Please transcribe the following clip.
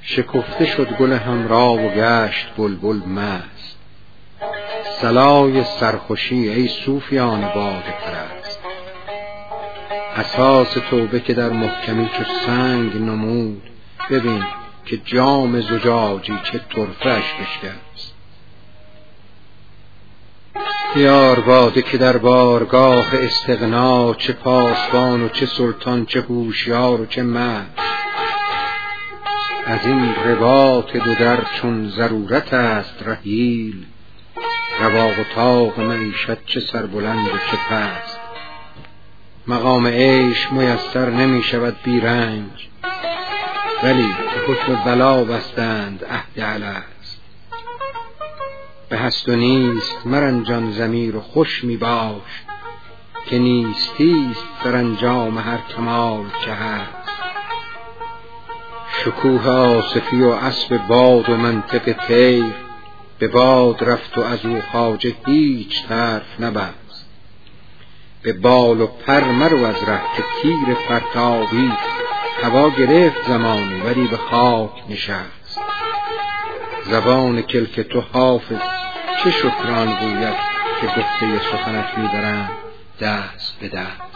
شکفته شد گل حمرا و گشت بلبل مست. صلای سرخوشی ای صوفیان باده پرست. اساس توبه که در محکمی چو سنگ نمود، ببین که جام زجاجی چه طرفه اش بشکست. یار باده که در بارگاه استغنا، چه پاسبان و چه سلطان، چه هوشیار و چه مست. از این رباط دو در چون ضرورت است رحیل، رواق و طاق معیشت چه سربلند و چه پست. مقام عیش میسر نمی شود بی رنج، ولی به حکم بلا بستند عهد الست. به هست و نیست مرنجان ضمیر و خوش می باش، که نیستیست سرانجام هر کمال که هست. شکوه آصفی و اسب باد و منطق طیر، به باد رفت و از او خواجه هیچ طرف نبست. به بال و پر مرو از ره که تیر پرتابی، هوا گرفت زمانی ولی به خاک نشست. زبان کلک تو حافظ چه شکران گوید، که گفته سخنت میبرند دست به دست.